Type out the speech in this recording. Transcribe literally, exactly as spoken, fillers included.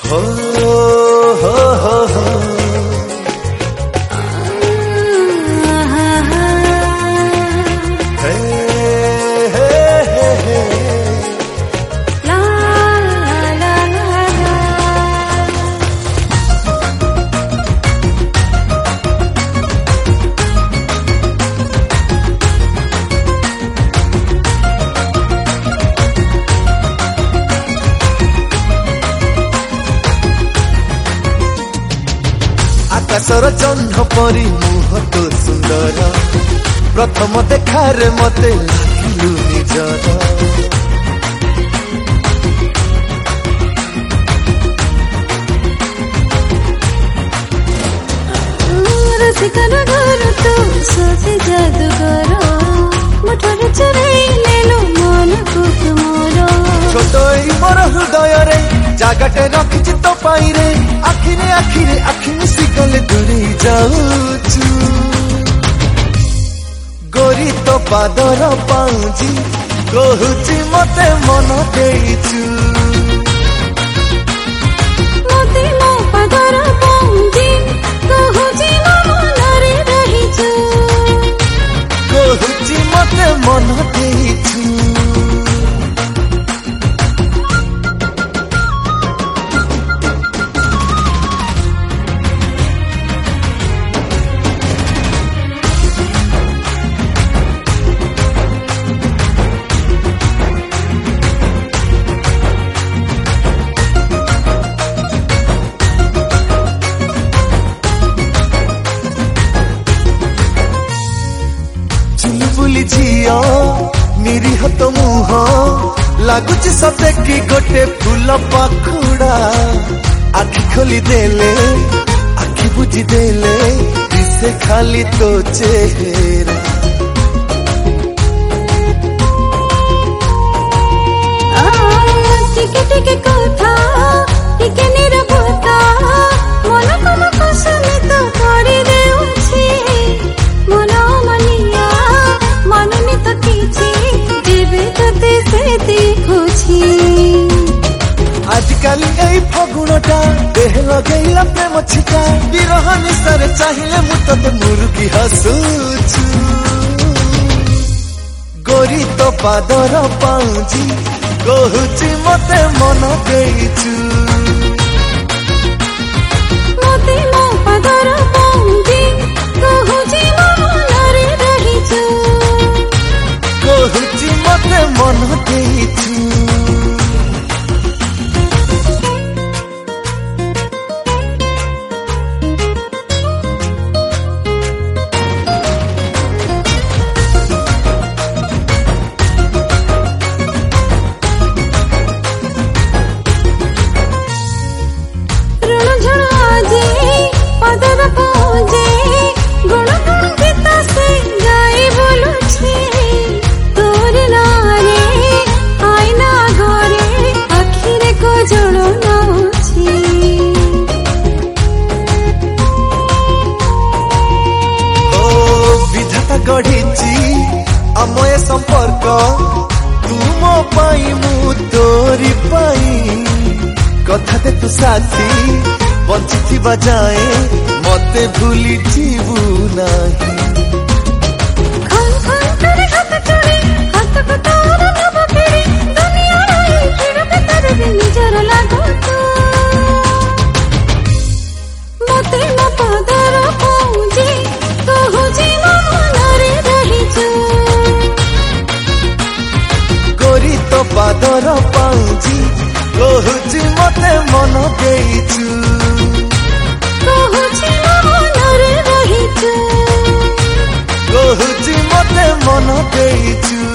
हो हो हो हो आकाशर चंद्र परी मुह तो सुंदर प्रथम देखारे मते लागिलु निजर रसिकन घर तो सजे जादूगर मुठरे चुराई लेलो मन को तुमर छोट मोर हृदय रे जागाटे रखिछि तो पाई रे आखिरे आखिरे आखि मिसी गले दूरी जाऊचु गोरी तो पादर पाउजी कहूची मते मन देइचु मते मो पादर पाउजी कहूची मन रे रहिचु कहूची मते मन देइचु झियो निरीह तो मुह लगुच सते कि गोटे फूल पाखुड़ा आखि खोली देले आखि बुझी देले दिसे खाली तो चेहरा टिके टिके कथा टिके निरवता मन मन कसले तो करी देउछि मन मनिया मननी तो किछि देवे तते से देखुछि आजकल एई फगुणटा देह लगैला प्रेम छिका विरह निसर चाहिले मु तते मुरुकी हसुछु गोरी तो पादर पाउजी कहूची मते मन देइचु मते मो पादर पाउजी कहूची मन रे रहिचु कहूची मते मन देइचु गढ़ी अमय संपर्क तुम पाई मु तोरी पाई कथा दे तू साथी बंची जाए मते भूली जीवू नाही पादर पाउजी कहूची मते मन देइचु कहूची मन रे रहिचु कहूची मते मन देइचु।